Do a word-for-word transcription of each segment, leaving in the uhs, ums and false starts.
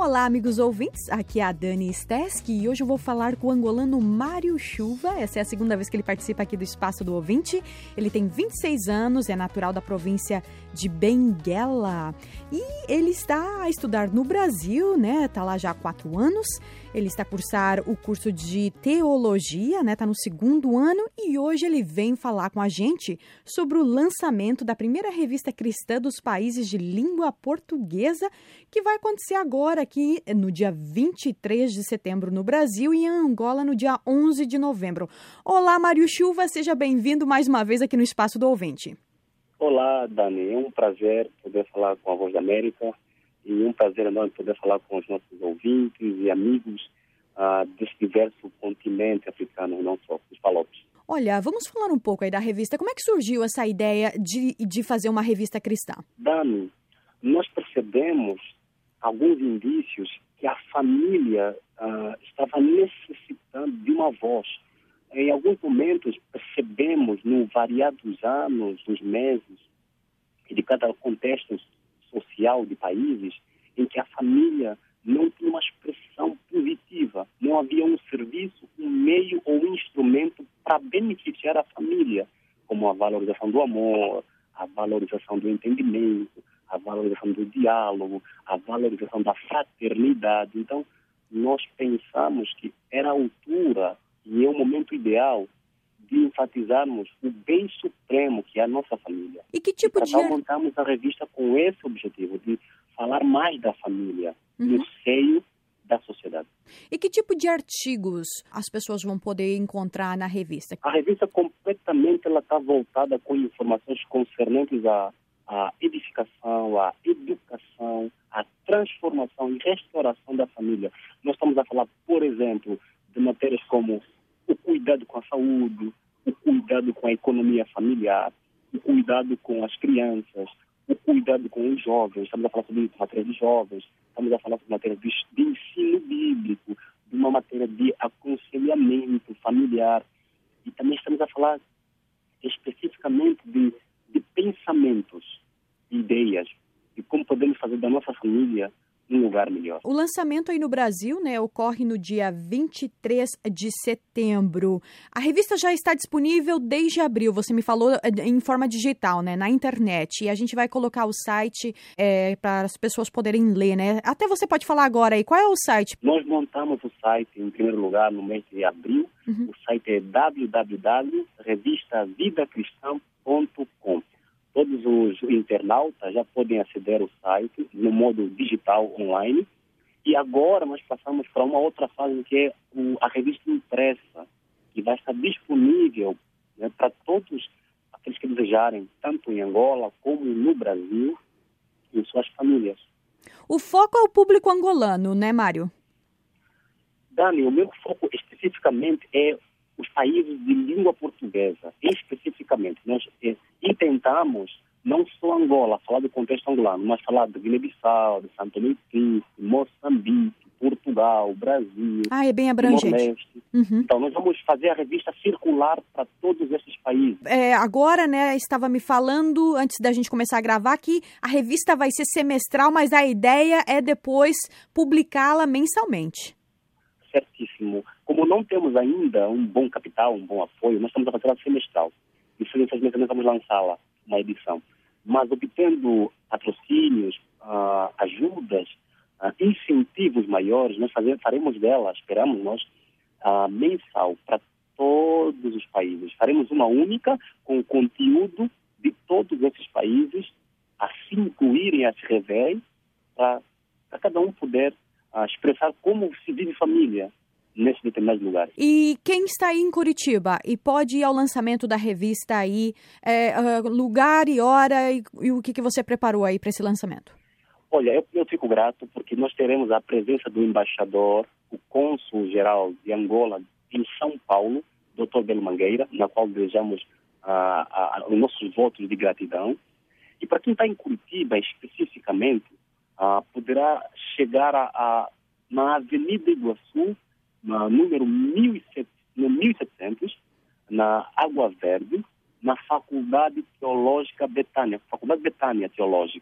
Olá, amigos ouvintes, aqui é a Dani Steski e hoje eu vou falar com o angolano Mário Chuva. Essa é a segunda vez que ele participa aqui do Espaço do Ouvinte. Ele tem vinte e seis anos, é natural da província de Benguela e ele está a estudar no Brasil, né? Está lá já há quatro anos. Ele está a cursar o curso de teologia, né? Está no segundo ano e hoje ele vem falar com a gente sobre o lançamento da primeira revista cristã dos países de língua portuguesa, que vai acontecer agora aqui no dia vinte e três de setembro no Brasil e em Angola no dia onze de novembro. Olá, Mário Chuva, seja bem-vindo mais uma vez aqui no Espaço do Ouvinte. Olá, Dani, é um prazer poder falar com a Voz da América e um prazer enorme poder falar com os nossos ouvintes e amigos uh, desse diverso continente africano, não só os palopes. Olha, vamos falar um pouco aí da revista. Como é que surgiu essa ideia de, de fazer uma revista cristã? Dani, nós percebemos alguns indícios que a família uh, estava necessitando de uma voz. Em alguns momentos percebemos, no variar dos anos, dos meses e de cada contexto social de países, em que a família não tinha uma expressão positiva, não havia um serviço, um meio ou um instrumento para beneficiar a família, como a valorização do amor, a valorização do entendimento, a valorização do diálogo, a valorização da fraternidade. Então, nós pensamos que era a altura e é o momento ideal de enfatizarmos o bem supremo que é a nossa família. E que tipo e de... Então, montamos a revista com esse objetivo, de falar mais da família, uhum, no seio da sociedade. E que tipo de artigos as pessoas vão poder encontrar na revista? A revista completamente ela está voltada com informações concernentes à, à edificação, à educação, à transformação e restauração da família. Nós estamos a falar, por exemplo, de matérias como o cuidado com a saúde, o cuidado com a economia familiar, o cuidado com as crianças, o cuidado com os jovens. Estamos a falar sobre matérias de jovens, estamos a falar sobre matérias de, de ensino bíblico, de uma matéria de aconselhamento familiar. E também estamos a falar especificamente de, de pensamentos, ideias, de como podemos fazer da nossa família um lugar melhor. O lançamento aí no Brasil, né, ocorre no dia vinte e três de setembro. A revista já está disponível desde abril, você me falou, em forma digital, né, na internet. E a gente vai colocar o site é, para as pessoas poderem ler, né? Até você pode falar agora aí, qual é o site? Nós montamos o site, em primeiro lugar, no mês de abril. Uhum. O site é w w w ponto revista vida cristã ponto com. Todos os internautas já podem aceder ao site no modo digital, online. E agora nós passamos para uma outra fase, que é a revista impressa, que vai estar disponível, né, para todos aqueles que desejarem, tanto em Angola como no Brasil, em suas famílias. O foco é o público angolano, né, Mário? Dani, o meu foco especificamente é os países de língua portuguesa, especificamente. Nós é, intentamos, não só Angola, falar do contexto angolano, mas falar de Guiné-Bissau, de São Tomé e Príncipe, Moçambique, Portugal, Brasil, ah, é bem abrangente. Nordeste. Uhum. Então, nós vamos fazer a revista circular para todos esses países. É, agora, né, estava me falando, antes da gente começar a gravar, que a revista vai ser semestral, mas a ideia é depois publicá-la mensalmente. Certíssimo. Como não temos ainda um bom capital, um bom apoio, nós estamos a fazer a semestral. E, infelizmente, nós vamos lançá-la, uma edição. Mas, obtendo patrocínios, uh, ajudas, uh, incentivos maiores, nós fazer, faremos dela, esperamos nós, uh, mensal para todos os países. Faremos uma única com o conteúdo de todos esses países, assim incluírem as revés, para cada um poder uh, expressar como se vive família nesses determinados lugares. E quem está aí em Curitiba e pode ir ao lançamento da revista aí, é, uh, lugar e hora, e, e o que, que você preparou aí para esse lançamento? Olha, eu, eu fico grato porque nós teremos a presença do embaixador, o cônsul-geral de Angola em São Paulo, doutor Belo Mangueira, na qual desejamos uh, uh, os nossos votos de gratidão. E para quem está em Curitiba, especificamente, uh, poderá chegar a, a, na Avenida Iguaçu, no número mil e setecentos, na Água Verde, na Faculdade Teológica Betânia, Faculdade Betânia Teológica.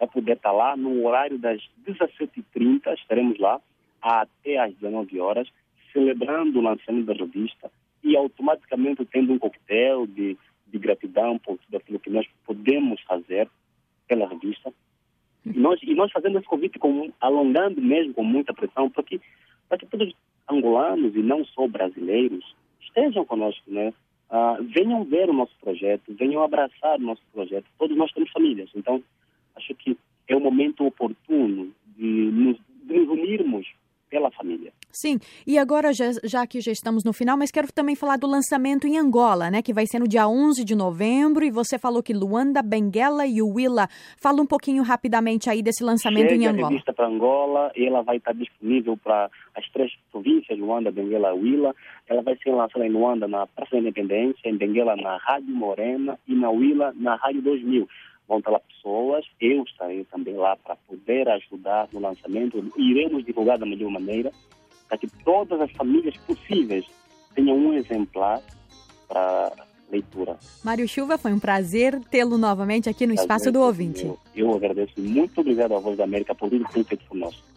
vai poder estar lá no horário das dezessete e trinta, estaremos lá até às dezenove horas, celebrando o lançamento da revista e automaticamente tendo um coquetel de, de gratidão por tudo aquilo que nós podemos fazer pela revista. E nós, e nós fazendo esse convite, com, alongando mesmo com muita pressão, para que, para que todos os angolanos e não só brasileiros estejam conosco, né? Ah, venham ver o nosso projeto, venham abraçar o nosso projeto. Todos nós temos famílias, então acho que é o momento oportuno de nos, de nos unirmos pela família. Sim, e agora, já, já que já estamos no final, mas quero também falar do lançamento em Angola, né, que vai ser no dia onze de novembro, e você falou que Luanda, Benguela e Huila. Fala um pouquinho rapidamente aí desse lançamento Chega em Angola. A revista para Angola, e ela vai estar disponível para as três províncias, Luanda, Benguela e Huila. Ela vai ser lançada em Luanda na Praça da Independência, em Benguela na Rádio Morena e na Huila na Rádio dois mil. Vão estar lá pessoas, eu estarei também lá para poder ajudar no lançamento. Iremos divulgar da melhor maneira, para que todas as famílias possíveis tenham um exemplar para leitura. Mário Chuva, foi um prazer tê-lo novamente aqui no Prazer, Espaço do Ouvinte. Eu, eu agradeço. Muito obrigado à Voz da América por tudo que tem feito por nós.